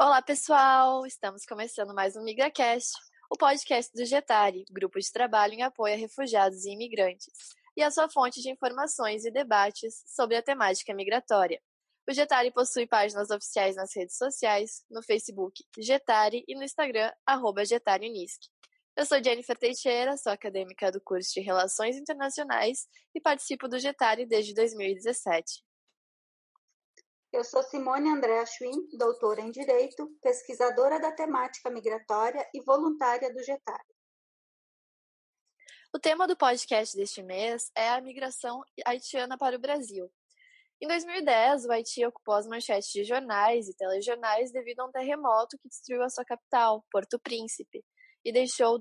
Olá, pessoal! Estamos começando mais um MigraCast, o podcast do Getari, grupo de trabalho em apoio a refugiados e imigrantes, e a sua fonte de informações e debates sobre a temática migratória. O Getari possui páginas oficiais nas redes sociais, no Facebook Getari e no Instagram @GetariUnisc. Eu sou Jennifer Teixeira, sou acadêmica do curso de Relações Internacionais e participo do Getari desde 2017. Eu sou Simone Andréa Schwinn, doutora em Direito, pesquisadora da temática migratória e voluntária do Getari. O tema do podcast deste mês é a migração haitiana para o Brasil. Em 2010, o Haiti ocupou as manchetes de jornais e telejornais devido a um terremoto que destruiu a sua capital, Porto Príncipe, e deixou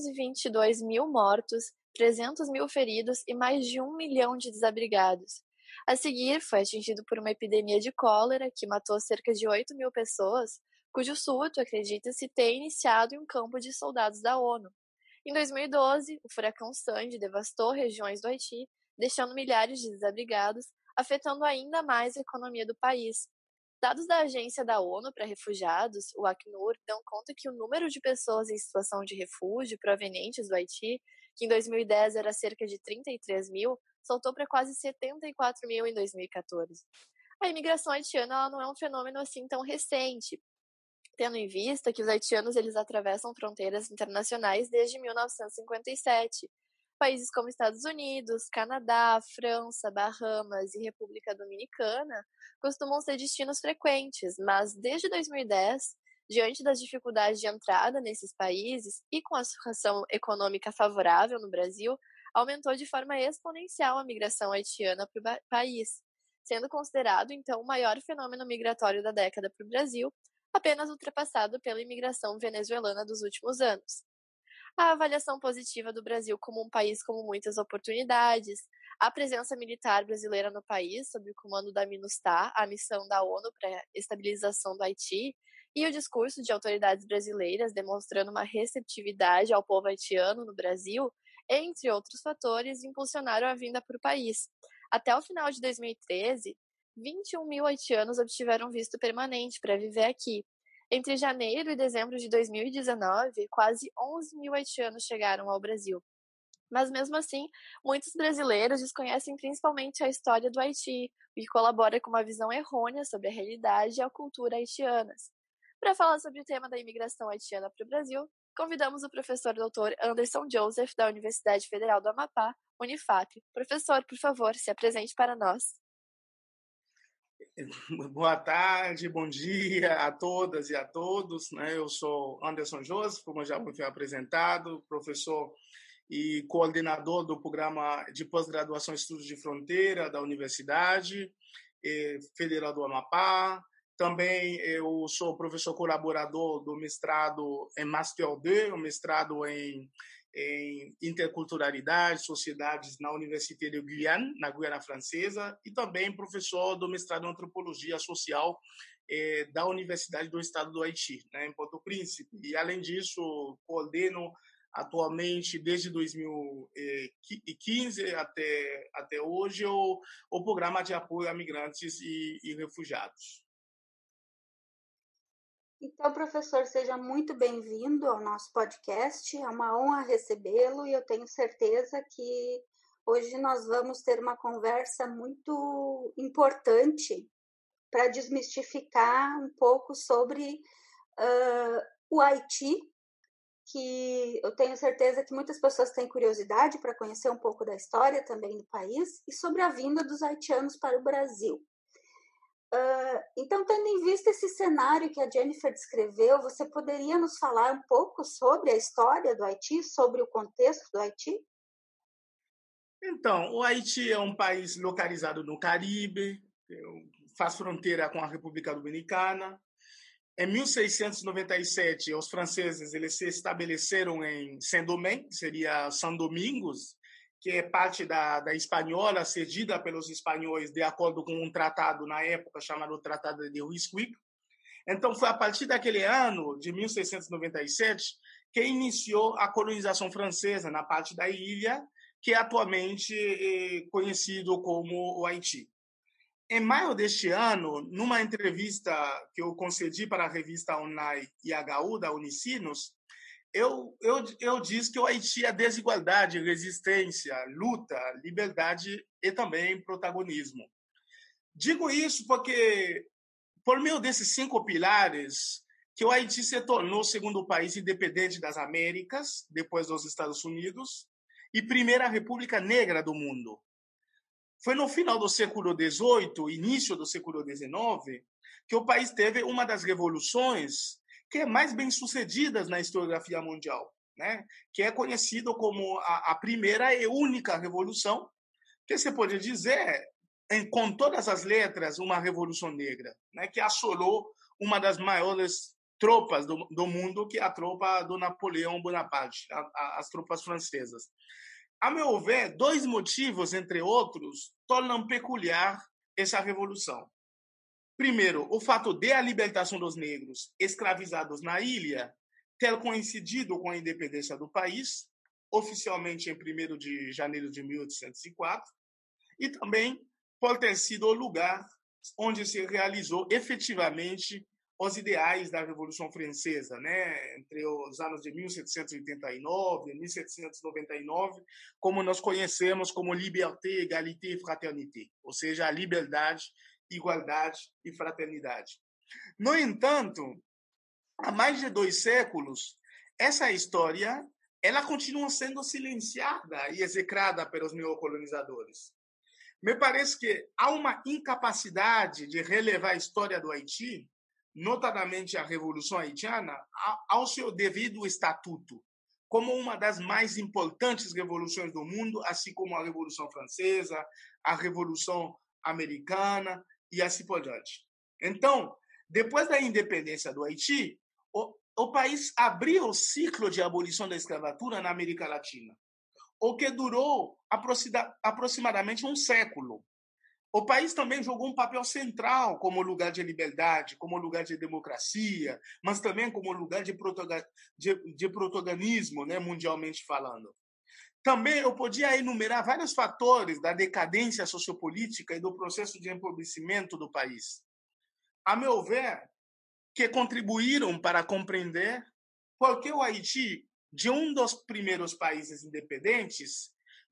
222 mil mortos, 300 mil feridos e mais de 1 milhão de desabrigados. A seguir, foi atingido por uma epidemia de cólera que matou cerca de 8 mil pessoas, cujo surto, acredita-se, ter iniciado em um campo de soldados da ONU. Em 2012, o furacão Sandy devastou regiões do Haiti, deixando milhares de desabrigados, afetando ainda mais a economia do país. Dados da Agência da ONU para Refugiados, o Acnur, dão conta que o número de pessoas em situação de refúgio provenientes do Haiti, que em 2010 era cerca de 33 mil, saltou para quase 74 mil em 2014. A imigração haitiana ela não é um fenômeno assim tão recente, tendo em vista que os haitianos eles atravessam fronteiras internacionais desde 1957. Países como Estados Unidos, Canadá, França, Bahamas e República Dominicana costumam ser destinos frequentes, mas desde 2010, diante das dificuldades de entrada nesses países e com a situação econômica favorável no Brasil, aumentou de forma exponencial a migração haitiana para o país, sendo considerado, então, o maior fenômeno migratório da década para o Brasil, apenas ultrapassado pela imigração venezuelana dos últimos anos. A avaliação positiva do Brasil como um país com muitas oportunidades, a presença militar brasileira no país, sob o comando da MINUSTAH, a missão da ONU para a estabilização do Haiti, e o discurso de autoridades brasileiras demonstrando uma receptividade ao povo haitiano no Brasil, entre outros fatores, impulsionaram a vinda para o país. Até o final de 2013, 21 mil haitianos obtiveram visto permanente para viver aqui. Entre janeiro e dezembro de 2019, quase 11 mil haitianos chegaram ao Brasil. Mas, mesmo assim, muitos brasileiros desconhecem principalmente a história do Haiti, o que colabora com uma visão errônea sobre a realidade e a cultura haitianas. Para falar sobre o tema da imigração haitiana para o Brasil, convidamos o professor Dr. Anderson Joseph, da Universidade Federal do Amapá, Unifap. Professor, por favor, se apresente para nós. Boa tarde, bom dia a todas e a todos. Eu sou Anderson Joseph, como já foi apresentado, professor e coordenador do programa de pós-graduação em Estudos de Fronteira da Universidade Federal do Amapá. Também eu sou professor colaborador do mestrado em Master 2, o mestrado em interculturalidade, sociedades na Université de Guyane, na Guiana Francesa, e também professor do mestrado em antropologia social da Universidade do Estado do Haiti, em Porto Príncipe. E, além disso, coordeno atualmente, desde 2015 até hoje, o programa de apoio a migrantes e refugiados. Então, professor, seja muito bem-vindo ao nosso podcast. É uma honra recebê-lo e eu tenho certeza que hoje nós vamos ter uma conversa muito importante para desmistificar um pouco sobre o Haiti, que eu tenho certeza que muitas pessoas têm curiosidade para conhecer um pouco da história também do país e sobre a vinda dos haitianos para o Brasil. Então, tendo em vista esse cenário que a Jennifer descreveu, você poderia nos falar um pouco sobre a história do Haiti, sobre o contexto do Haiti? Então, o Haiti é um país localizado no Caribe, faz fronteira com a República Dominicana. Em 1697, os franceses eles se estabeleceram em Saint-Domingue, que seria São Domingos, que é parte da espanhola, cedida pelos espanhóis de acordo com um tratado na época chamado Tratado de Ryswick. Então, foi a partir daquele ano, de 1697, que iniciou a colonização francesa na parte da ilha, que é atualmente conhecido como o Haiti. Em maio deste ano, numa entrevista que eu concedi para a revista Online IHU da Unicinos, eu disse que o Haiti é desigualdade, resistência, luta, liberdade e também protagonismo. Digo isso porque, por meio desses 5 pilares, que o Haiti se tornou o segundo país independente das Américas, depois dos Estados Unidos, e primeira república negra do mundo. Foi no final do século XVIII, início do século XIX, que o país teve uma das revoluções que é mais bem-sucedidas na historiografia mundial, né? Que é conhecido como a primeira e única revolução, que se pode dizer, com todas as letras, uma revolução negra, né? Que assolou uma das maiores tropas do mundo, que é a tropa do Napoleão Bonaparte, as tropas francesas. A meu ver, 2 motivos, entre outros, tornam peculiar essa revolução. Primeiro, o fato de a libertação dos negros escravizados na ilha ter coincidido com a independência do país, oficialmente em 1º de janeiro de 1804, e também por ter sido o lugar onde se realizou efetivamente os ideais da Revolução Francesa, né? Entre os anos de 1789 e 1799, como nós conhecemos como liberté, égalité e fraternité, ou seja, a liberdade, igualdade e fraternidade. No entanto, há mais de 2 séculos, essa história ela continua sendo silenciada e execrada pelos neocolonizadores. Me parece que há uma incapacidade de relevar a história do Haiti, notadamente a Revolução Haitiana, ao seu devido estatuto, como uma das mais importantes revoluções do mundo, assim como a Revolução Francesa, a Revolução Americana e assim por diante. Então, depois da independência do Haiti, o país abriu o ciclo de abolição da escravatura na América Latina, o que durou aproximadamente 1 século. O país também jogou um papel central como lugar de liberdade, como lugar de democracia, mas também como lugar de protagonismo, né, mundialmente falando. Também eu podia enumerar vários fatores da decadência sociopolítica e do processo de empobrecimento do país, a meu ver, que contribuíram para compreender por que o Haiti, de um dos primeiros países independentes,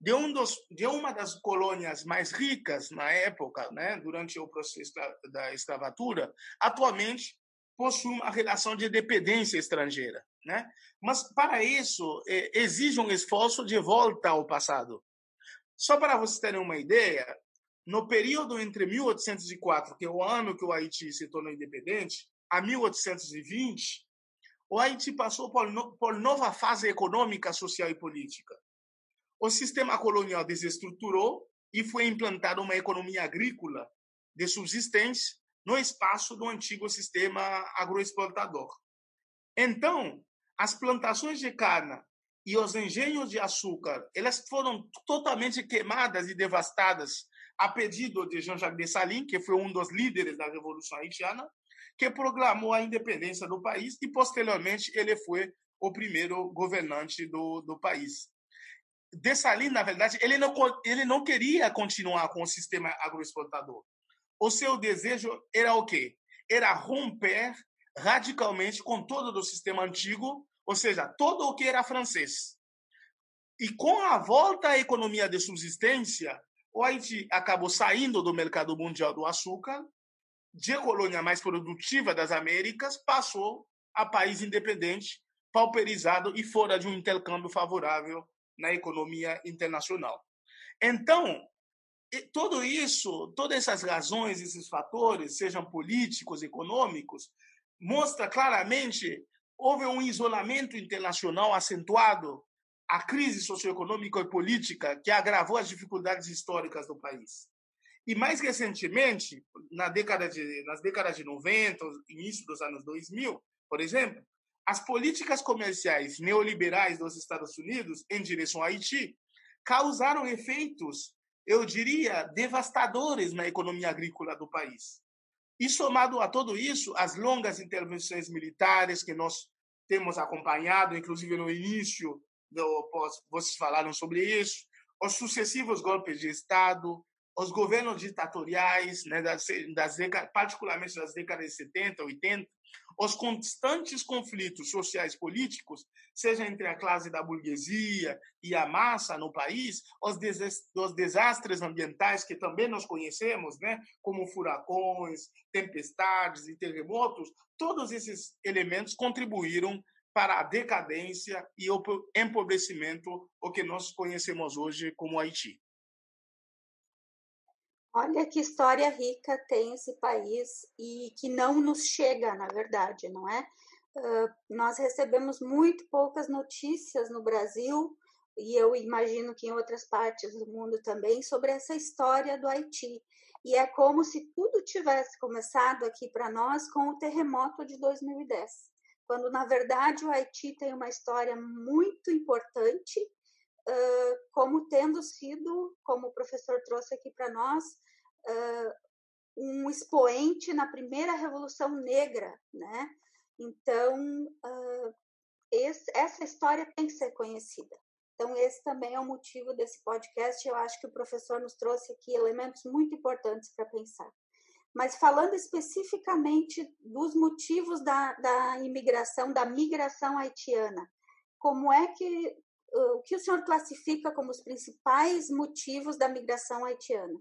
de uma das colônias mais ricas na época, né, durante o processo da escravatura, atualmente possui uma relação de dependência estrangeira, né? Mas para isso exige um esforço de volta ao passado. Só para vocês terem uma ideia, no período entre 1804, que é o ano que o Haiti se tornou independente, a 1820, o Haiti passou por nova fase econômica, social e política. O sistema colonial desestruturou e foi implantada uma economia agrícola de subsistência no espaço do antigo sistema agroexportador. Então, as plantações de cana e os engenhos de açúcar, elas foram totalmente queimadas e devastadas a pedido de Jean-Jacques Dessalines, que foi um dos líderes da Revolução Haitiana, que proclamou a independência do país e, posteriormente, ele foi o primeiro governante do país. Dessalines, na verdade, ele não queria continuar com o sistema agroexportador. O seu desejo era o quê? Era romper radicalmente com todo o sistema antigo, ou seja, todo o que era francês. E com a volta à economia de subsistência, o Haiti acabou saindo do mercado mundial do açúcar, de colônia mais produtiva das Américas, passou a país independente, pauperizado e fora de um intercâmbio favorável na economia internacional. Então, tudo isso, todas essas razões, esses fatores, sejam políticos, econômicos, mostra claramente houve um isolamento internacional acentuado, a crise socioeconômica e política que agravou as dificuldades históricas do país. E mais recentemente, nas décadas de 90, início dos anos 2000, por exemplo, as políticas comerciais neoliberais dos Estados Unidos em direção ao Haiti causaram efeitos, eu diria, devastadores na economia agrícola do país. E somado a tudo isso, as longas intervenções militares que nós temos acompanhado, inclusive no início, vocês falaram sobre isso, os sucessivos golpes de Estado, os governos ditatoriais, né, particularmente das décadas de 70, 80, os constantes conflitos sociais políticos, seja entre a classe da burguesia e a massa no país, os desastres ambientais que também nós conhecemos, né, como furacões, tempestades e terremotos, todos esses elementos contribuíram para a decadência e o empobrecimento, o que nós conhecemos hoje como Haiti. Olha que história rica tem esse país e que não nos chega, na verdade, não é? Nós recebemos muito poucas notícias no Brasil, e eu imagino que em outras partes do mundo também, sobre essa história do Haiti. E é como se tudo tivesse começado aqui para nós com o terremoto de 2010, quando, na verdade, o Haiti tem uma história muito importante, como tendo sido, como o professor trouxe aqui para nós, um expoente na primeira Revolução Negra, né? Então, essa história tem que ser conhecida. Então, esse também é o motivo desse podcast. Eu acho que o professor nos trouxe aqui elementos muito importantes para pensar. Mas falando especificamente dos motivos da imigração, da migração haitiana, como é que o que o senhor classifica como os principais motivos da migração haitiana?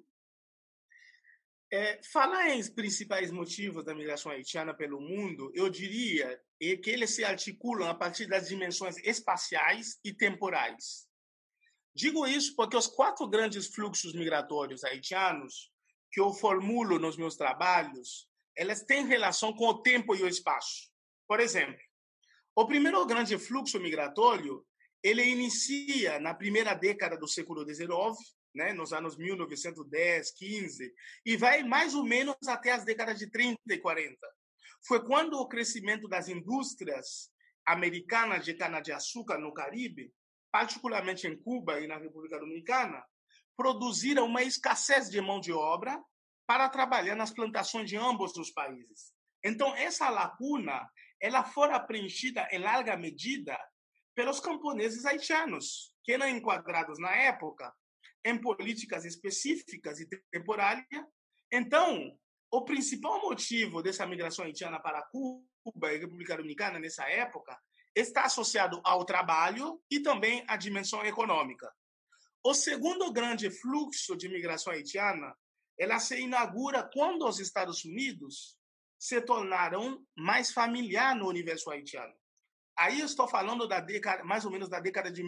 Falar em principais motivos da migração haitiana pelo mundo, eu diria que eles se articulam a partir das dimensões espaciais e temporais. Digo isso porque os 4 grandes fluxos migratórios haitianos que eu formulo nos meus trabalhos, elas têm relação com o tempo e o espaço. Por exemplo, o primeiro grande fluxo migratório, ele inicia na primeira década do século XIX, né, nos anos 1910, 15, e vai mais ou menos até as décadas de 30 e 40. Foi quando o crescimento das indústrias americanas de cana-de-açúcar no Caribe, particularmente em Cuba e na República Dominicana, produziram uma escassez de mão de obra para trabalhar nas plantações de ambos os países. Então, essa lacuna ela fora preenchida em larga medida pelos camponeses haitianos, que eram enquadrados na época em políticas específicas e temporárias. Então, o principal motivo dessa migração haitiana para Cuba e República Dominicana nessa época está associado ao trabalho e também à dimensão econômica. O segundo grande fluxo de migração haitiana, ela se inaugura quando os Estados Unidos se tornaram mais familiar no universo haitiano. Aí eu estou falando da década, mais ou menos da década de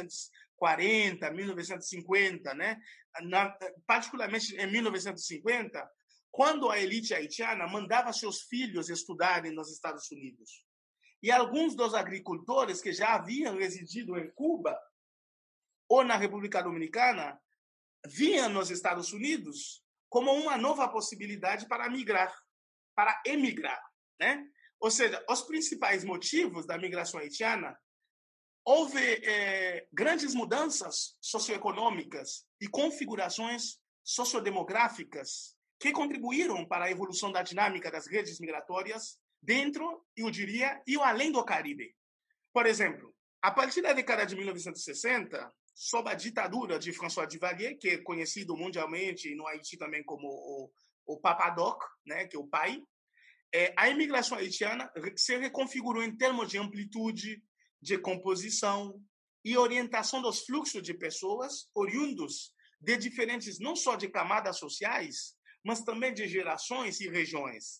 1940, 1950, né? Particularmente em 1950, quando a elite haitiana mandava seus filhos estudarem nos Estados Unidos. E alguns dos agricultores que já haviam residido em Cuba ou na República Dominicana viam nos Estados Unidos como uma nova possibilidade para migrar, para emigrar, né? Ou seja, os principais motivos da migração haitiana, houve grandes mudanças socioeconômicas e configurações sociodemográficas que contribuíram para a evolução da dinâmica das redes migratórias dentro, eu diria, e além do Caribe. Por exemplo, a partir da década de 1960, sob a ditadura de François Duvalier, que é conhecido mundialmente e no Haiti também como o Papa Doc, né, que é o pai, a imigração haitiana se reconfigurou em termos de amplitude, de composição e orientação dos fluxos de pessoas oriundos de diferentes, não só de camadas sociais, mas também de gerações e regiões.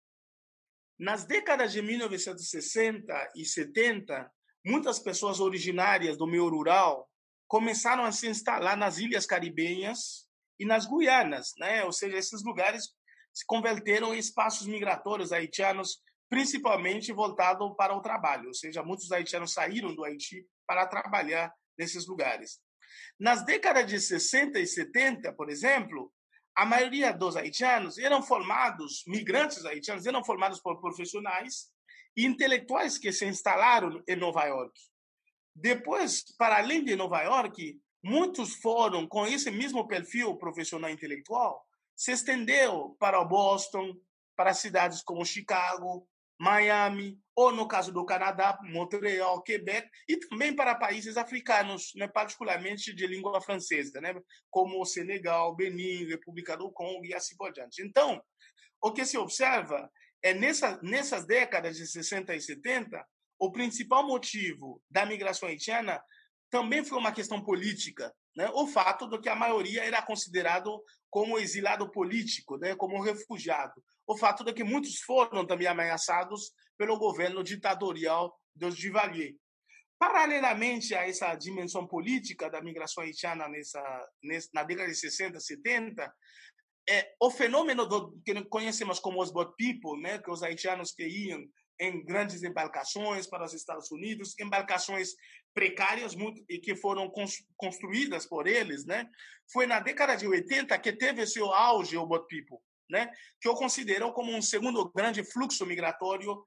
Nas décadas de 1960 e 70, muitas pessoas originárias do meio rural começaram a se instalar nas ilhas caribenhas e nas Guianas, né? Ou seja, esses lugares se converteram em espaços migratórios haitianos, principalmente voltados para o trabalho. Ou seja, muitos haitianos saíram do Haiti para trabalhar nesses lugares. Nas décadas de 60 e 70, por exemplo, a maioria dos haitianos eram formados, migrantes haitianos, eram formados por profissionais e intelectuais que se instalaram em Nova York. Depois, para além de Nova York, muitos foram com esse mesmo perfil profissional intelectual, se estendeu para o Boston, para cidades como Chicago, Miami, ou no caso do Canadá, Montreal, Quebec, e também para países africanos, né, particularmente de língua francesa, né, como o Senegal, Benin, República do Congo e assim por diante. Então, o que se observa é nessas décadas de 60 e 70, o principal motivo da migração haitiana também foi uma questão política, né? O fato de que a maioria era considerado como exilado político, né? Como refugiado. O fato de que muitos foram também ameaçados pelo governo ditatorial dos Duvalier. Paralelamente a essa dimensão política da migração haitiana na década de 60, 70, o fenômeno que conhecemos como os boat people, né, que os haitianos que iam em grandes embarcações para os Estados Unidos, embarcações precárias e que foram construídas por eles, né, foi na década de 80 que teve seu auge o boat people, né, que eu considero como um segundo grande fluxo migratório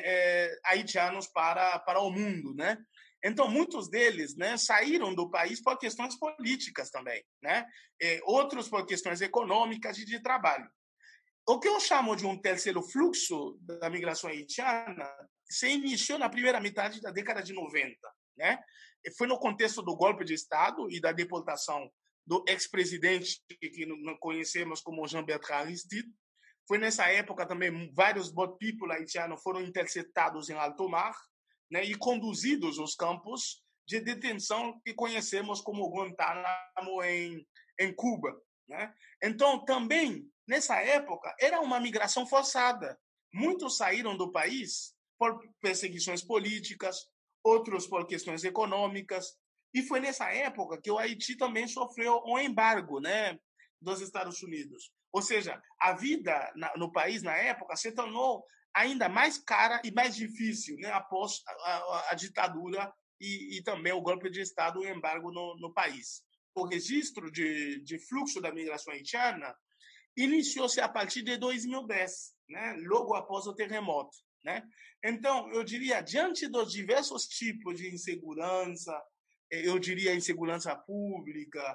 haitianos para o mundo, né? Então, muitos deles, né, saíram do país por questões políticas também, né? Outros por questões econômicas e de trabalho. O que eu chamo de um terceiro fluxo da migração haitiana se iniciou na primeira metade da década de 90, né? Foi no contexto do golpe de Estado e da deportação do ex-presidente que conhecemos como Jean-Bertrand Aristide. Foi nessa época também vários boat people haitianos foram interceptados em alto mar, né, e conduzidos aos campos de detenção que conhecemos como Guantánamo em Cuba, né? Então, também, nessa época, era uma migração forçada. Muitos saíram do país por perseguições políticas, outros por questões econômicas, e foi nessa época que o Haiti também sofreu um embargo, né, dos Estados Unidos. Ou seja, a vida no país, na época, se tornou ainda mais cara e mais difícil, né, após a ditadura e também o golpe de Estado, o embargo no país. O registro de fluxo da migração haitiana iniciou-se a partir de 2010, né, logo após o terremoto, né? Então, eu diria, diante dos diversos tipos de insegurança, eu diria insegurança pública,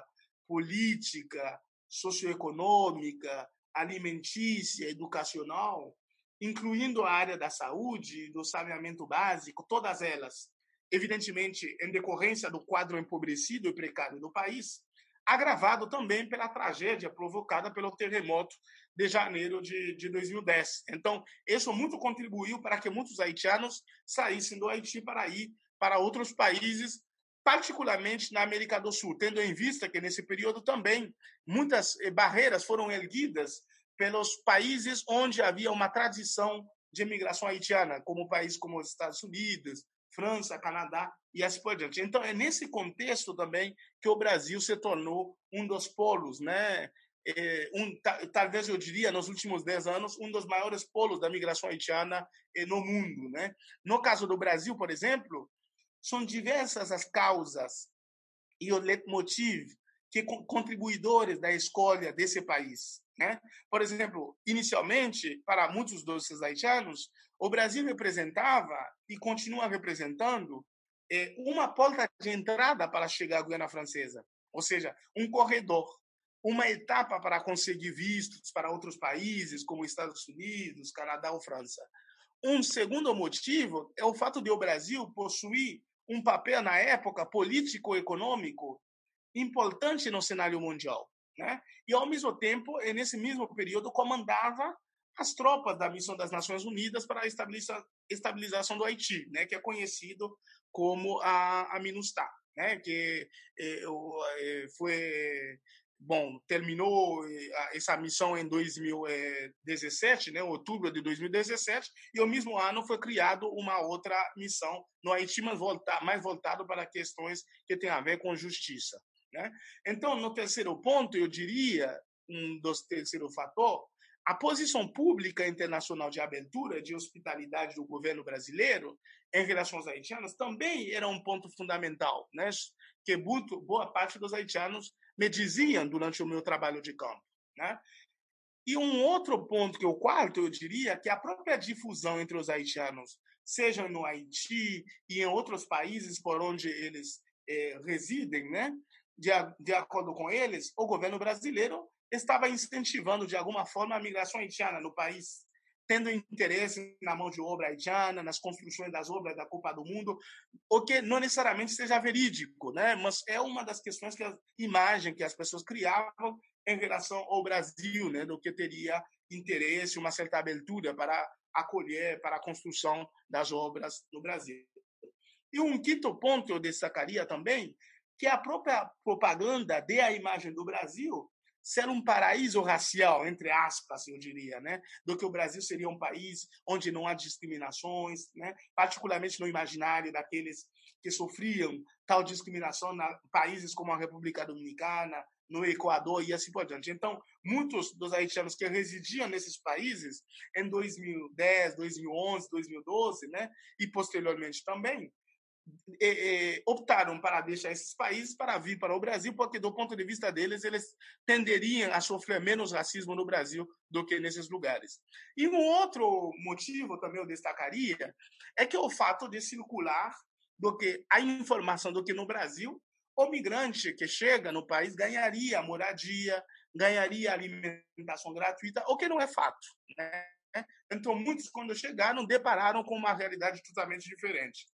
política, socioeconômica, alimentícia, educacional, incluindo a área da saúde, do saneamento básico, todas elas, evidentemente, em decorrência do quadro empobrecido e precário do país, agravado também pela tragédia provocada pelo terremoto de janeiro de 2010. Então, isso muito contribuiu para que muitos haitianos saíssem do Haiti para ir para outros países, particularmente na América do Sul, tendo em vista que, nesse período também, muitas barreiras foram erguidas pelos países onde havia uma tradição de imigração haitiana, como países como os Estados Unidos, França, Canadá e assim por diante. Então, é nesse contexto também que o Brasil se tornou um dos polos, né? Talvez eu diria, nos últimos 10 anos, um dos maiores polos da migração haitiana no mundo, né? No caso do Brasil, por exemplo, são diversas as causas e o leitmotiv que contribuidores da escolha desse país, né? Por exemplo, inicialmente, para muitos desses haitianos, o Brasil representava e continua representando uma porta de entrada para chegar à Guiana Francesa, ou seja, um corredor, uma etapa para conseguir vistos para outros países, como Estados Unidos, Canadá ou França. Um segundo motivo é o fato de o Brasil possuir um papel, na época, político-econômico importante no cenário mundial, né? E, ao mesmo tempo, nesse mesmo período, comandava as tropas da Missão das Nações Unidas para a estabilização do Haiti, né? Que é conhecido como a MINUSTAH, né? Que foi... Bom, terminou essa missão em 2017, né, outubro de 2017, e o mesmo ano foi criado uma outra missão no Haiti, mais voltado para questões que têm a ver com justiça, né? Então, no terceiro ponto, eu diria, um dos terceiro fator, a posição pública internacional de abertura, de hospitalidade do governo brasileiro em relação aos haitianos também era um ponto fundamental, né? Que boa parte dos haitianos me diziam durante o meu trabalho de campo, né? E um outro ponto, que é o quarto, eu diria, que a própria difusão entre os haitianos, seja no Haiti e em outros países por onde eles residem, né? De acordo com eles, o governo brasileiro estava incentivando, de alguma forma, a migração haitiana no país. tendo interesse na mão de obra haitiana, nas construções das obras da Copa do Mundo, o que não necessariamente seja verídico, né? Mas é uma das questões que a imagem que as pessoas criavam em relação ao Brasil, né? Do que teria interesse, uma certa abertura para acolher, para a construção das obras no Brasil. E um quinto ponto eu destacaria também, que a própria propaganda dê a imagem do Brasil ser um paraíso racial, entre aspas, eu diria, né? Do que o Brasil seria um país onde não há discriminações, né? Particularmente no imaginário daqueles que sofriam tal discriminação em países como a República Dominicana, no Equador e assim por diante. Então, muitos dos haitianos que residiam nesses países em 2010, 2011, 2012, né? E posteriormente também, optaram para deixar esses países para vir para o Brasil, porque, do ponto de vista deles, eles tenderiam a sofrer menos racismo no Brasil do que nesses lugares. E um outro motivo também eu destacaria é que o fato de circular do que a informação do que no Brasil o migrante que chega no país ganharia moradia, ganharia alimentação gratuita, o que não é fato, né? Então, muitos, quando chegaram, depararam com uma realidade totalmente diferente.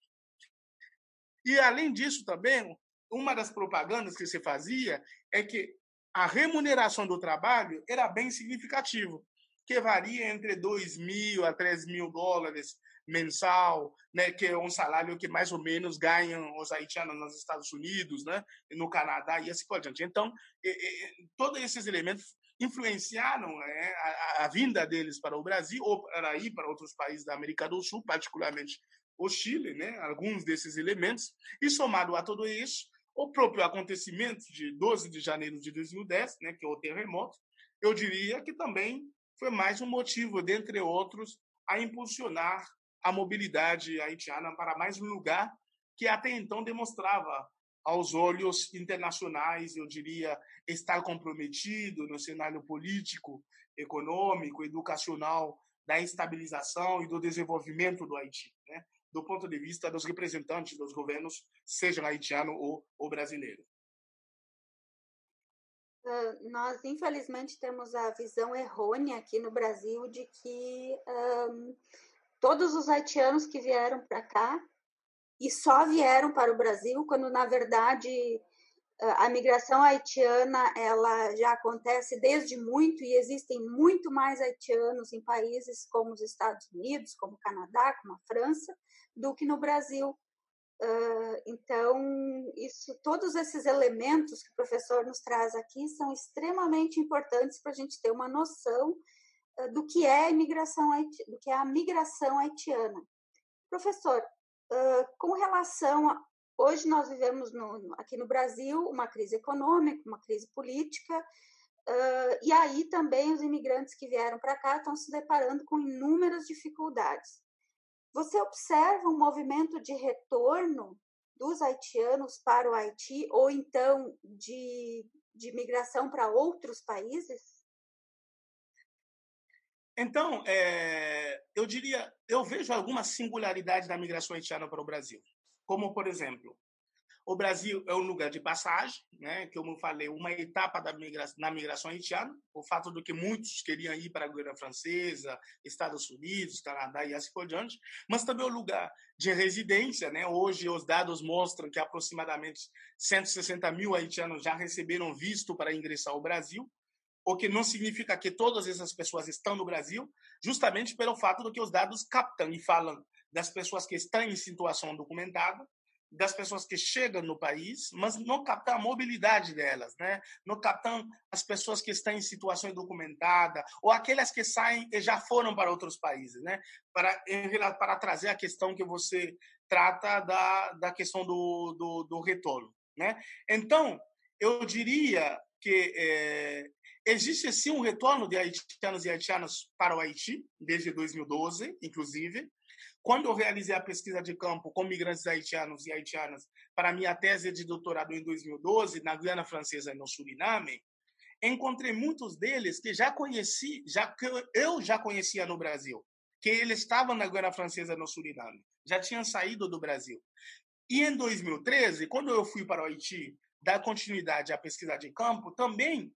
E, além disso, também, uma das propagandas que se fazia é que a remuneração do trabalho era bem significativa, que varia entre $2.000 a $3.000 mensal, né, que é um salário que mais ou menos ganham os haitianos nos Estados Unidos, né, no Canadá e assim por diante. Então, todos esses elementos influenciaram, né, a vinda deles para o Brasil ou para ir para outros países da América do Sul, particularmente o Chile, né, alguns desses elementos, e somado a tudo isso, o próprio acontecimento de 12 de janeiro de 2010, né, que é o terremoto, eu diria que também foi mais um motivo, dentre outros, a impulsionar a mobilidade haitiana para mais um lugar que até então demonstrava aos olhos internacionais, eu diria, estar comprometido no cenário político, econômico, educacional, da estabilização e do desenvolvimento do Haiti, né? Do ponto de vista dos representantes dos governos, sejam haitiano ou brasileiro. Nós, infelizmente, temos a visão errônea aqui no Brasil de que todos os haitianos que vieram para cá e só vieram para o Brasil, quando, na verdade, a migração haitiana ela já acontece desde muito e existem muito mais haitianos em países como os Estados Unidos, como o Canadá, como a França, do que no Brasil. Então, todos esses elementos que o professor nos traz aqui são extremamente importantes para a gente ter uma noção do que é a migração haitiana. Professor, com relação a... Hoje nós vivemos aqui no Brasil uma crise econômica, uma crise política, e aí também os imigrantes que vieram para cá estão se deparando com inúmeras dificuldades. Você observa um movimento de retorno dos haitianos para o Haiti ou então de migração para outros países? Então, eu vejo algumas singularidades da migração haitiana para o Brasil. Como, por exemplo, o Brasil é um lugar de passagem, né? Que, como eu falei, uma etapa na migração haitiana, o fato de que muitos queriam ir para a Guiana Francesa, Estados Unidos, Canadá e assim por diante, mas também o lugar de residência, né? Hoje os dados mostram que aproximadamente 160 mil haitianos já receberam visto para ingressar ao Brasil, o que não significa que todas essas pessoas estão no Brasil, justamente pelo fato de que os dados captam e falam das pessoas que estão em situação documentada, das pessoas que chegam no país, mas não captam a mobilidade delas, né? Não captam as pessoas que estão em situação documentada ou aquelas que saem e já foram para outros países, né? Para trazer a questão que você trata da questão do retorno, né? Então, eu diria que existe sim um retorno de haitianos e haitianas para o Haiti, desde 2012, inclusive. Quando eu realizei a pesquisa de campo com migrantes haitianos e haitianas para minha tese de doutorado em 2012, na Guiana Francesa e no Suriname, encontrei muitos deles que eu já conhecia no Brasil, que eles estavam na Guiana Francesa e no Suriname, já tinham saído do Brasil. E em 2013, quando eu fui para o Haiti dar continuidade à pesquisa de campo, também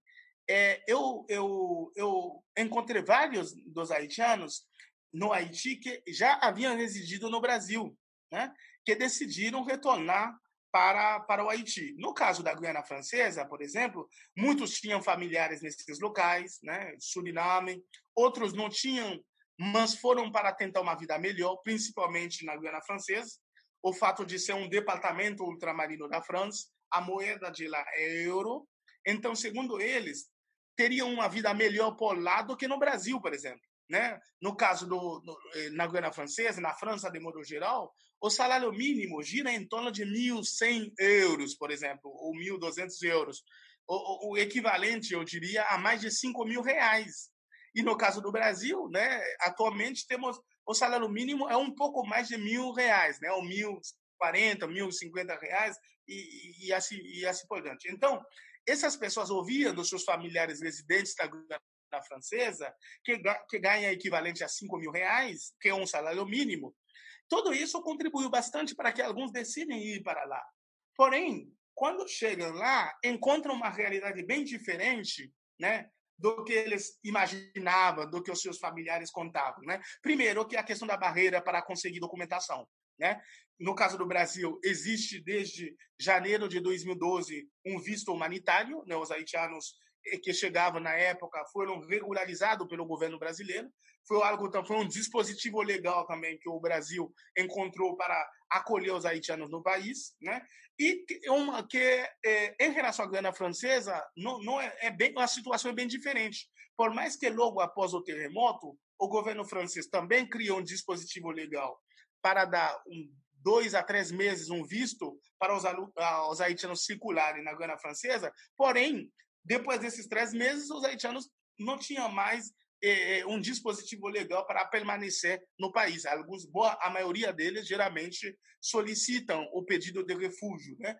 eu encontrei vários dos haitianos no Haiti que já haviam residido no Brasil, né? Que decidiram retornar para o Haiti. No caso da Guiana Francesa, por exemplo, muitos tinham familiares nesses locais, né? Suriname, outros não tinham, mas foram para tentar uma vida melhor, principalmente na Guiana Francesa. O fato de ser um departamento ultramarino da França, a moeda de lá é euro. Então, segundo eles, teriam uma vida melhor por lá do que no Brasil, por exemplo. Né? No caso na Guiana Francesa, na França, de modo geral, o salário mínimo gira em torno de 1.100 euros, por exemplo, ou 1.200 euros. O equivalente, eu diria, a mais de 5 mil reais. E no caso do Brasil, né, atualmente temos o salário mínimo é um pouco mais de 1.000 reais, né, ou 1.040, 1.050 reais e assim por diante. Então, essas pessoas ouviam dos seus familiares residentes da Guiana Francesa que ganha equivalente a 5 mil reais, que é um salário mínimo. Tudo isso contribuiu bastante para que alguns decidem ir para lá. Porém, quando chegam lá, encontram uma realidade bem diferente, né, do que eles imaginavam, do que os seus familiares contavam, né? Primeiro, que é a questão da barreira para conseguir documentação, né? No caso do Brasil, existe desde janeiro de 2012 um visto humanitário, né? Os haitianos que chegavam na época foram regularizados pelo governo brasileiro. Foi um dispositivo legal também que o Brasil encontrou para acolher os haitianos no país, né? E em relação à Guiana Francesa, não a situação é bem diferente. Por mais que logo após o terremoto, o governo francês também criou um dispositivo legal para dar 2 a 3 meses um visto para os haitianos circularem na Guiana Francesa. Porém, depois desses 3 meses, os haitianos não tinham mais um dispositivo legal para permanecer no país. A maioria deles geralmente solicitam o pedido de refúgio, né?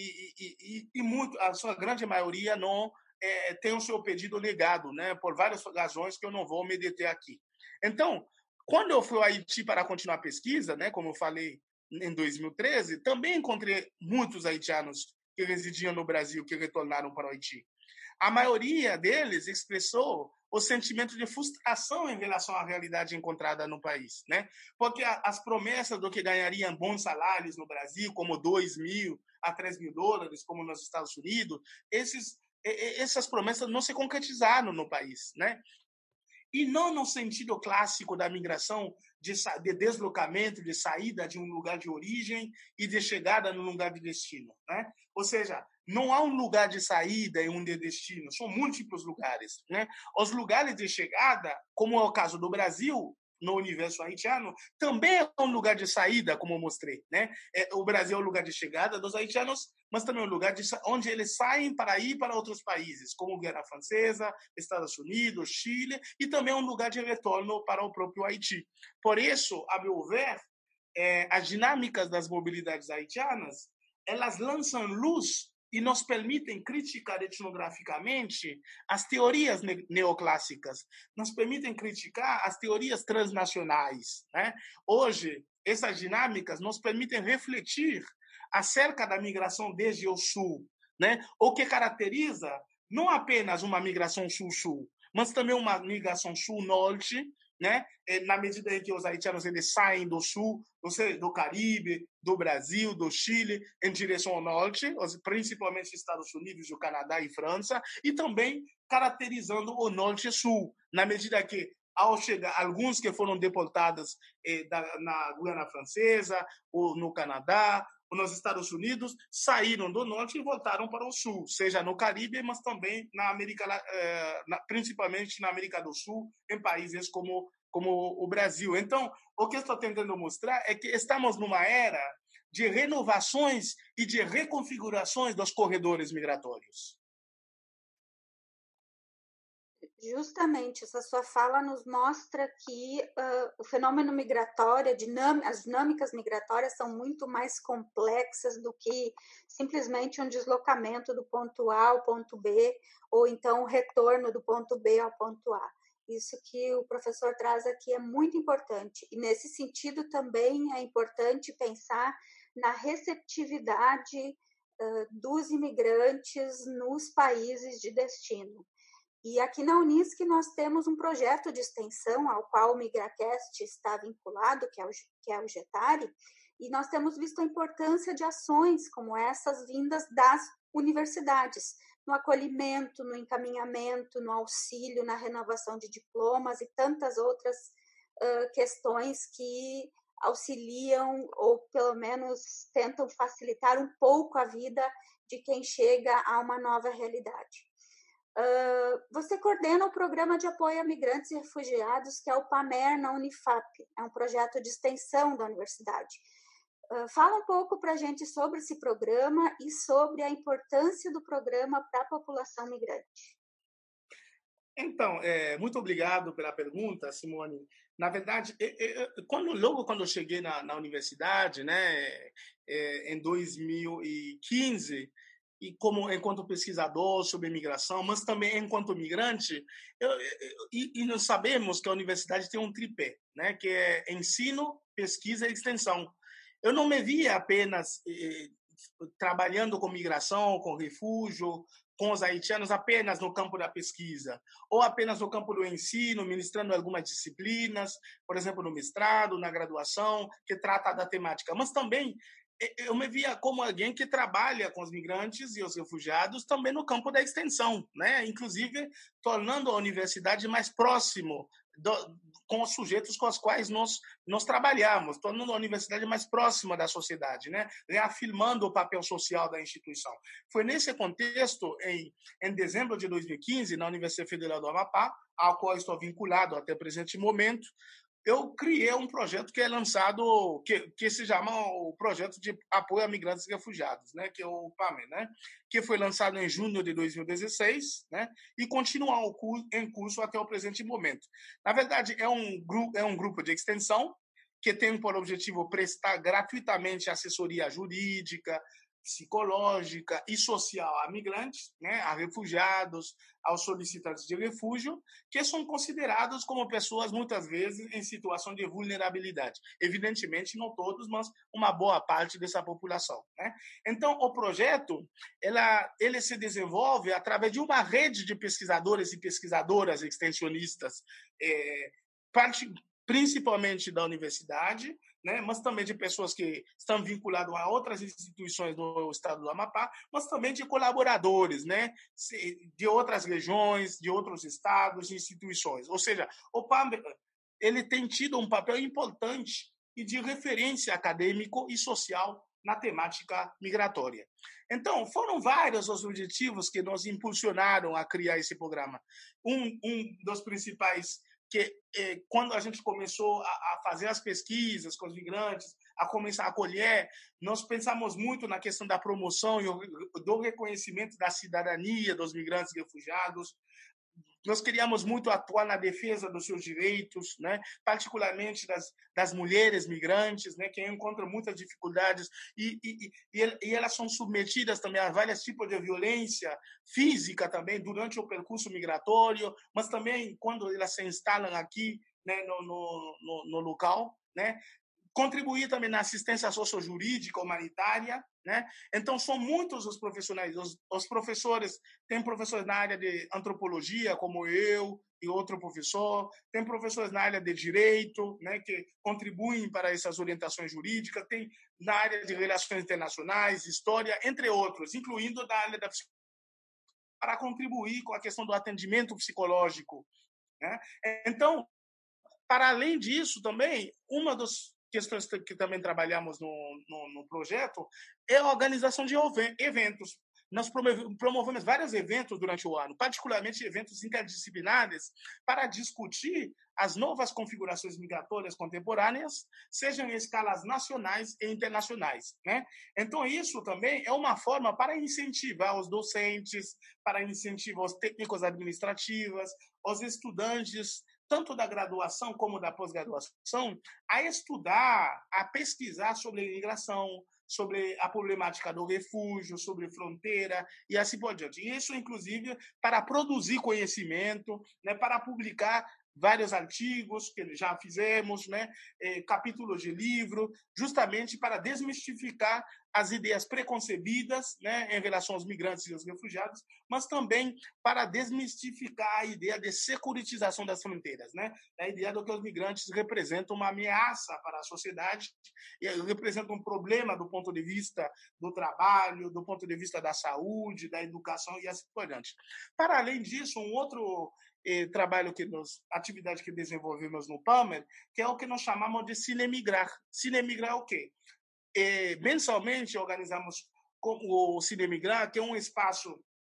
E muito, a sua grande maioria não tem o seu pedido negado, né? Por várias razões que eu não vou me deter aqui. Então, quando eu fui ao Haiti para continuar a pesquisa, né? Como eu falei em 2013, também encontrei muitos haitianos que residiam no Brasil que retornaram para o Haiti. A maioria deles expressou o sentimento de frustração em relação à realidade encontrada no país, né? Porque as promessas do que ganhariam bons salários no Brasil, como 2 mil a 3 mil dólares, como nos Estados Unidos, essas promessas não se concretizaram no país, né? E não no sentido clássico da migração, de deslocamento, de saída de um lugar de origem e de chegada no lugar de destino, né? Ou seja, não há um lugar de saída e um de destino, são múltiplos lugares, né? Os lugares de chegada, como é o caso do Brasil, no universo haitiano, também é um lugar de saída, como eu mostrei, né? O Brasil é o lugar de chegada dos haitianos, mas também é um lugar onde eles saem para ir para outros países, como Guiana Francesa, Estados Unidos, Chile, e também é um lugar de retorno para o próprio Haiti. Por isso, a meu ver, as dinâmicas das mobilidades haitianas, elas lançam luz e nos permitem criticar etnograficamente as teorias neoclássicas, nos permitem criticar as teorias transnacionais, né? Hoje, essas dinâmicas nos permitem refletir acerca da migração desde o sul, né? O que caracteriza não apenas uma migração sul-sul, mas também uma migração sul-norte, né? Na medida em que os haitianos eles saem do sul, do Caribe, do Brasil, do Chile, em direção ao norte, principalmente Estados Unidos, o Canadá e França, e também caracterizando o norte e sul, na medida que ao chegar, alguns que foram deportados na Guiana Francesa, ou no Canadá, ou nos Estados Unidos, saíram do norte e voltaram para o sul, seja no Caribe, mas também principalmente na América do Sul, em países como o Brasil. Então, o que eu estou tentando mostrar é que estamos numa era de renovações e de reconfigurações dos corredores migratórios. Justamente, essa sua fala nos mostra que o fenômeno migratório, as dinâmicas migratórias são muito mais complexas do que simplesmente um deslocamento do ponto A ao ponto B, ou então o retorno do ponto B ao ponto A. Isso que o professor traz aqui é muito importante. E, nesse sentido, também é importante pensar na receptividade dos imigrantes nos países de destino. E aqui na Unisc nós temos um projeto de extensão ao qual o MigraCast está vinculado, que é o Getari, e nós temos visto a importância de ações como essas vindas das universidades, no acolhimento, no encaminhamento, no auxílio, na renovação de diplomas e tantas outras questões que auxiliam ou pelo menos tentam facilitar um pouco a vida de quem chega a uma nova realidade. Você coordena o Programa de Apoio a Migrantes e Refugiados, que é o PAMER na Unifap, é um projeto de extensão da universidade. Fala um pouco para a gente sobre esse programa e sobre a importância do programa para a população migrante. Então, muito obrigado pela pergunta, Simone. Na verdade, logo quando eu cheguei na universidade, né, em 2015, e enquanto pesquisador sobre imigração, mas também enquanto migrante, e nós sabemos que a universidade tem um tripé, né, que é ensino, pesquisa e extensão. Eu não me via apenas trabalhando com migração, com refúgio, com os haitianos apenas no campo da pesquisa, ou apenas no campo do ensino, ministrando algumas disciplinas, por exemplo, no mestrado, na graduação, que trata da temática. Mas também eu me via como alguém que trabalha com os migrantes e os refugiados também no campo da extensão, né? Inclusive tornando a universidade mais próximo com os sujeitos com os quais nós trabalhamos, tornando a universidade mais próxima da sociedade, né? Reafirmando o papel social da instituição. Foi nesse contexto, em dezembro de 2015, na Universidade Federal do Amapá, ao qual estou vinculado até o presente momento, eu criei um projeto que é lançado, que se chama o Projeto de Apoio a Migrantes e Refugiados, né, que é o PAME, né, que foi lançado em junho de 2016, né, e continua em curso até o presente momento. Na verdade, é um grupo de extensão que tem por objetivo prestar gratuitamente assessoria jurídica, psicológica e social a migrantes, né, a refugiados, aos solicitantes de refúgio, que são considerados como pessoas, muitas vezes, em situação de vulnerabilidade. Evidentemente, não todos, mas uma boa parte dessa população, né? Então, o projeto ele se desenvolve através de uma rede de pesquisadores e pesquisadoras extensionistas, principalmente da universidade, né, mas também de pessoas que estão vinculadas a outras instituições do estado do Amapá, mas também de colaboradores, né, de outras regiões, de outros estados, de instituições. Ou seja, o PAM ele tem tido um papel importante e de referência acadêmico e social na temática migratória. Então, foram vários os objetivos que nos impulsionaram a criar esse programa. Um dos principais que quando a gente começou a fazer as pesquisas com os migrantes, a começar a acolher, nós pensamos muito na questão da promoção e do reconhecimento da cidadania dos migrantes e refugiados. Nós queríamos muito atuar na defesa dos seus direitos, né? Particularmente das mulheres migrantes, né? Que encontram muitas dificuldades e elas são submetidas também a vários tipos de violência física também durante o percurso migratório, mas também quando elas se instalam aqui, né? no local, né? Contribuir também na assistência sociojurídica, humanitária, né? Então, são muitos os profissionais. Os professores, tem professores na área de antropologia, como eu e outro professor, tem professores na área de direito, né, que contribuem para essas orientações jurídicas, tem na área de relações internacionais, história, entre outros, incluindo da área da psicologia, para contribuir com a questão do atendimento psicológico, né? Então, para além disso, também, uma das questões que também trabalhamos no projeto é a organização de eventos. Nós promovemos vários eventos durante o ano, particularmente eventos interdisciplinares, para discutir as novas configurações migratórias contemporâneas, sejam em escalas nacionais e internacionais, né? Então, isso também é uma forma para incentivar os docentes, para incentivar os técnicos administrativos, os estudantes, tanto da graduação como da pós-graduação, a estudar, a pesquisar sobre a imigração, sobre a problemática do refúgio, sobre fronteira e assim por diante. E isso, inclusive, para produzir conhecimento, né, para publicar vários artigos que já fizemos, né, capítulos de livro, justamente para desmistificar as ideias preconcebidas, né, em relação aos migrantes e aos refugiados, mas também para desmistificar a ideia de securitização das fronteiras, né, a ideia de que os migrantes representam uma ameaça para a sociedade, e representam um problema do ponto de vista do trabalho, do ponto de vista da saúde, da educação e assim por diante. Para além disso, um outro trabalho atividade que desenvolvemos no PAMER, que é o que nós chamamos de Cinemigrar. Cinemigrar é o quê? Mensalmente organizamos o Cinemigrar, que é um espaço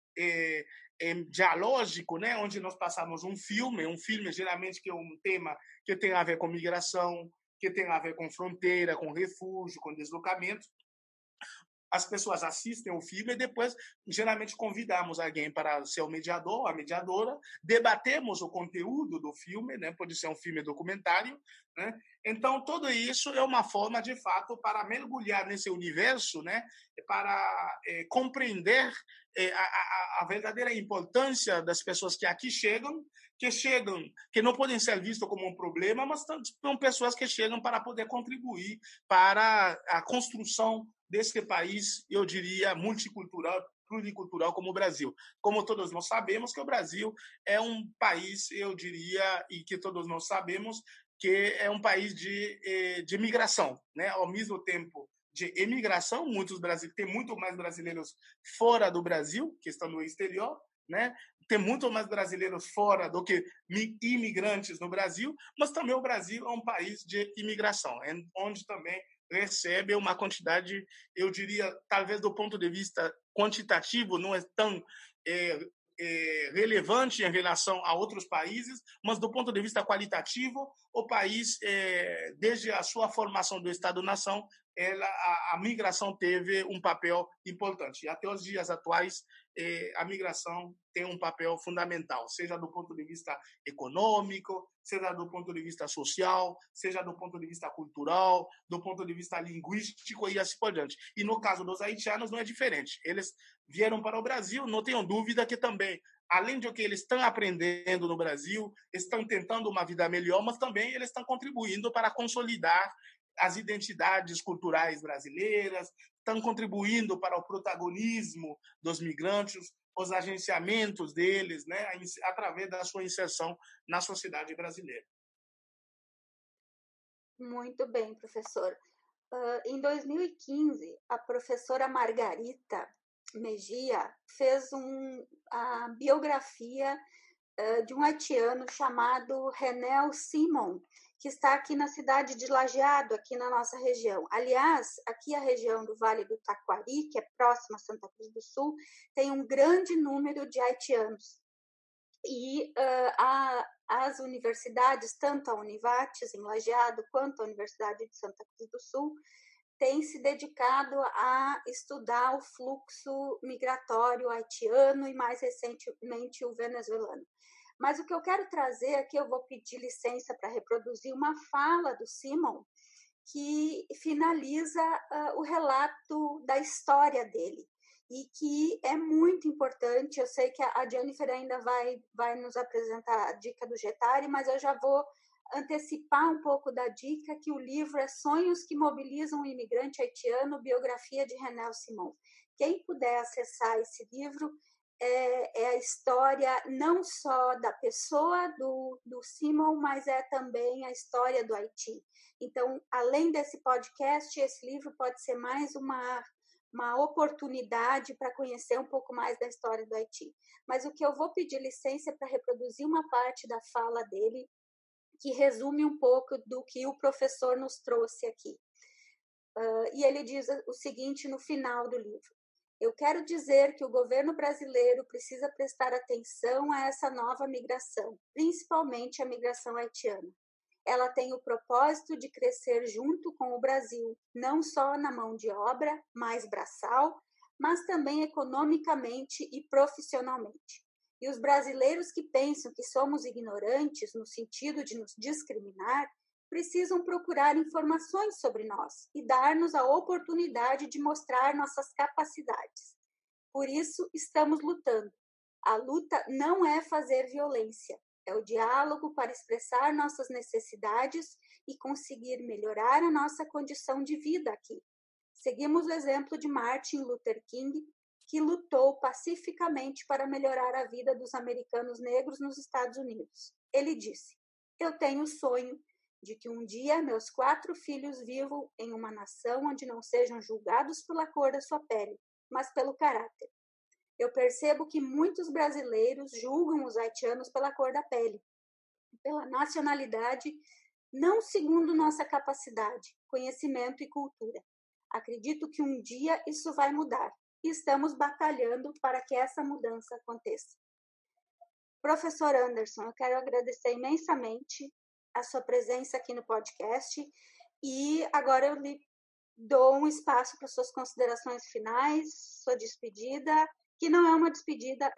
dialógico, né, onde nós passamos um filme geralmente que é um tema que tem a ver com migração, que tem a ver com fronteira, com refúgio, com deslocamento. As pessoas assistem o filme e depois, geralmente, convidamos alguém para ser o mediador, a mediadora, debatemos o conteúdo do filme, né? Pode ser um filme documentário, né? Então, tudo isso é uma forma, de fato, para mergulhar nesse universo, né? Para compreender a verdadeira importância das pessoas que aqui chegam, que não podem ser vistas como um problema, mas são pessoas que chegam para poder contribuir para a construção desse país, eu diria, multicultural, pluricultural como o Brasil. Como todos nós sabemos que o Brasil é um país, eu diria, e que todos nós sabemos, que é um país de migração, né? Ao mesmo tempo de emigração, tem muito mais brasileiros fora do Brasil, que estão no exterior, né? Tem muito mais brasileiros fora do que imigrantes no Brasil, mas também o Brasil é um país de imigração, onde também recebe uma quantidade, eu diria, talvez do ponto de vista quantitativo, não é tão relevante em relação a outros países, mas do ponto de vista qualitativo, o país, desde a sua formação do Estado-nação, a migração teve um papel importante. E até os dias atuais, a migração tem um papel fundamental, seja do ponto de vista econômico, seja do ponto de vista social, seja do ponto de vista cultural, do ponto de vista linguístico e assim por diante. E no caso dos haitianos não é diferente. Eles vieram para o Brasil, não tenham dúvida que também, além de que eles estão aprendendo no Brasil, estão tentando uma vida melhor, mas também eles estão contribuindo para consolidar as identidades culturais brasileiras, estão contribuindo para o protagonismo dos migrantes, os agenciamentos deles, né, através da sua inserção na sociedade brasileira. Muito bem, professor. Em 2015, a professora Margarita Mejia fez a biografia de um haitiano chamado Renel Simon, que está aqui na cidade de Lajeado, aqui na nossa região. Aliás, aqui a região do Vale do Taquari, que é próxima a Santa Cruz do Sul, tem um grande número de haitianos. E as universidades, tanto a Univates, em Lajeado, quanto a Universidade de Santa Cruz do Sul, têm se dedicado a estudar o fluxo migratório haitiano e, mais recentemente, o venezuelano. Mas o que eu quero trazer aqui, eu vou pedir licença para reproduzir uma fala do Simon, que finaliza o relato da história dele, e que é muito importante. Eu sei que a Jennifer ainda vai nos apresentar a dica do Getari, mas eu já vou antecipar um pouco da dica, que o livro é Sonhos que Mobilizam o Imigrante Haitiano, biografia de Renel Simon. Quem puder acessar esse livro, é a história não só da pessoa do Simon, mas é também a história do Haiti. Então, além desse podcast, esse livro pode ser mais uma oportunidade para conhecer um pouco mais da história do Haiti. Mas o que eu vou pedir licença é para reproduzir uma parte da fala dele, que resume um pouco do que o professor nos trouxe aqui. E ele diz o seguinte no final do livro: eu quero dizer que o governo brasileiro precisa prestar atenção a essa nova migração, principalmente a migração haitiana. Ela tem o propósito de crescer junto com o Brasil, não só na mão de obra, mais braçal, mas também economicamente e profissionalmente. E os brasileiros que pensam que somos ignorantes no sentido de nos discriminar, precisam procurar informações sobre nós e dar-nos a oportunidade de mostrar nossas capacidades. Por isso, estamos lutando. A luta não é fazer violência, é o diálogo para expressar nossas necessidades e conseguir melhorar a nossa condição de vida aqui. Seguimos o exemplo de Martin Luther King, que lutou pacificamente para melhorar a vida dos americanos negros nos Estados Unidos. Ele disse: "Eu tenho o sonho de que um dia meus 4 filhos vivam em uma nação onde não sejam julgados pela cor da sua pele, mas pelo caráter. Eu percebo que muitos brasileiros julgam os haitianos pela cor da pele, pela nacionalidade, não segundo nossa capacidade, conhecimento e cultura. Acredito que um dia isso vai mudar e estamos batalhando para que essa mudança aconteça." Professor Anderson, eu quero agradecer imensamente a sua presença aqui no podcast e agora eu lhe dou um espaço para suas considerações finais, sua despedida, que não é uma despedida.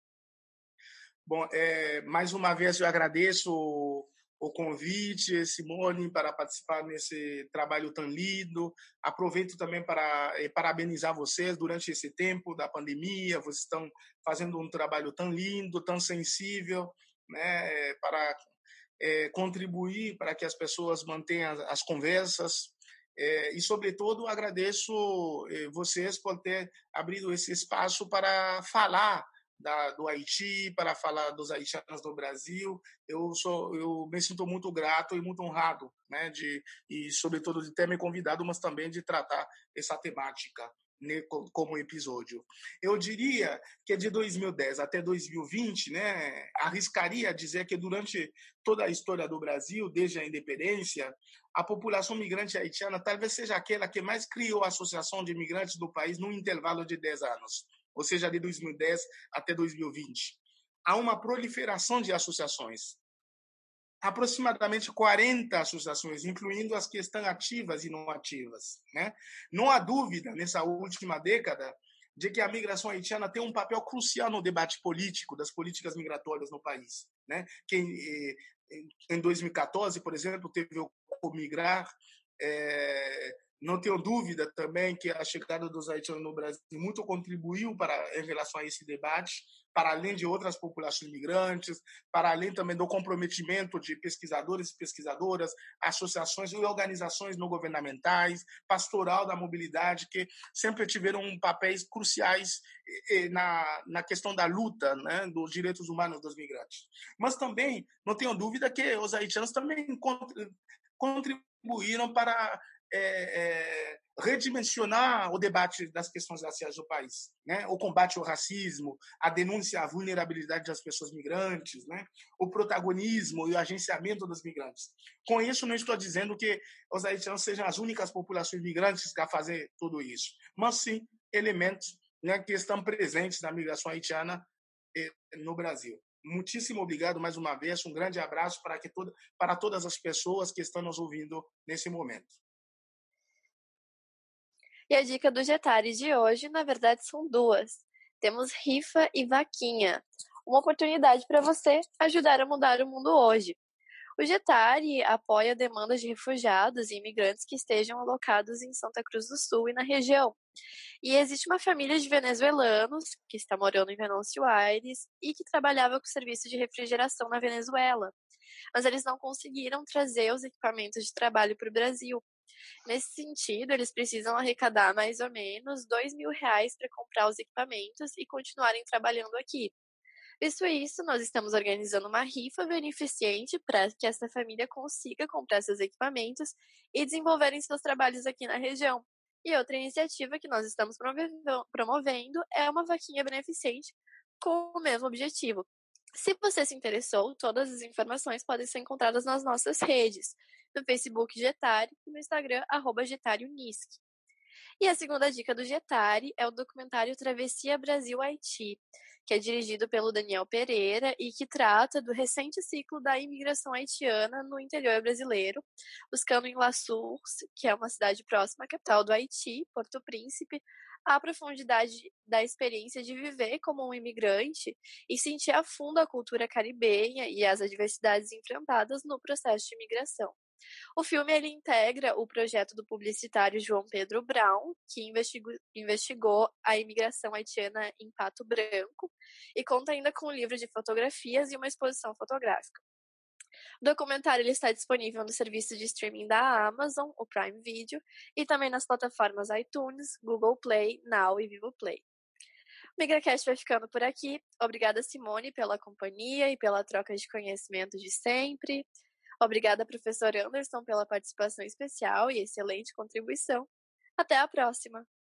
Bom, mais uma vez eu agradeço o convite, Simone, para participar nesse trabalho tão lindo. Aproveito também para parabenizar vocês durante esse tempo da pandemia. Vocês estão fazendo um trabalho tão lindo, tão sensível, né, para contribuir para que as pessoas mantenham as conversas. E, sobretudo, agradeço vocês por ter abrido esse espaço para falar do Haiti, para falar dos haitianos no Brasil. Eu me sinto muito grato e muito honrado, né, e sobretudo de ter me convidado, mas também de tratar essa temática, né, como episódio. Eu diria que de 2010 até 2020, né, arriscaria dizer que durante toda a história do Brasil, desde a independência, a população migrante haitiana talvez seja aquela que mais criou a associação de imigrantes do país num intervalo de 10 anos. Ou seja, de 2010 até 2020. Há uma proliferação de associações. Aproximadamente 40 associações, incluindo as que estão ativas e não ativas, né? Não há dúvida, nessa última década, de que a migração haitiana tem um papel crucial no debate político das políticas migratórias no país, né? Que em 2014, por exemplo, teve o Comigrar. Não tenho dúvida também que a chegada dos haitianos no Brasil muito contribuiu em relação a esse debate, para além de outras populações migrantes, para além também do comprometimento de pesquisadores e pesquisadoras, associações e organizações não governamentais, pastoral da mobilidade, que sempre tiveram papéis cruciais na questão da luta, né, dos direitos humanos dos migrantes. Mas também, não tenho dúvida que os haitianos também contribuíram para redimensionar o debate das questões raciais do país, né? O combate ao racismo, a denúncia à vulnerabilidade das pessoas migrantes, né? O protagonismo e o agenciamento dos migrantes. Com isso, não estou dizendo que os haitianos sejam as únicas populações migrantes a fazer tudo isso, mas sim elementos, né, que estão presentes na migração haitiana no Brasil. Muitíssimo obrigado mais uma vez, um grande abraço para todas as pessoas que estão nos ouvindo nesse momento. E a dica do Getari de hoje, na verdade, são duas. Temos rifa e vaquinha. Uma oportunidade para você ajudar a mudar o mundo hoje. O Getari apoia demandas de refugiados e imigrantes que estejam alocados em Santa Cruz do Sul e na região. E existe uma família de venezuelanos que está morando em Venâncio Aires e que trabalhava com serviço de refrigeração na Venezuela. Mas eles não conseguiram trazer os equipamentos de trabalho para o Brasil. Nesse sentido, eles precisam arrecadar mais ou menos R$2.000 para comprar os equipamentos e continuarem trabalhando aqui. Visto isso, nós estamos organizando uma rifa beneficente para que essa família consiga comprar seus equipamentos e desenvolverem seus trabalhos aqui na região. E outra iniciativa que nós estamos promovendo é uma vaquinha beneficente com o mesmo objetivo. Se você se interessou, todas as informações podem ser encontradas nas nossas redes, no Facebook Getari e no Instagram @GetariUnisc. E a segunda dica do Getari é o documentário Travessia Brasil-Haiti, que é dirigido pelo Daniel Pereira e que trata do recente ciclo da imigração haitiana no interior brasileiro, buscando em La Source, que é uma cidade próxima à capital do Haiti, Porto Príncipe, a profundidade da experiência de viver como um imigrante e sentir a fundo a cultura caribenha e as adversidades enfrentadas no processo de imigração. O filme ele integra o projeto do publicitário João Pedro Brown, que investigou a imigração haitiana em Pato Branco, e conta ainda com um livro de fotografias e uma exposição fotográfica. O documentário ele está disponível no serviço de streaming da Amazon, o Prime Video, e também nas plataformas iTunes, Google Play, Now e Vivo Play. O MigraCast vai ficando por aqui. Obrigada, Simone, pela companhia e pela troca de conhecimento de sempre. Obrigada, professor Anderson, pela participação especial e excelente contribuição. Até a próxima!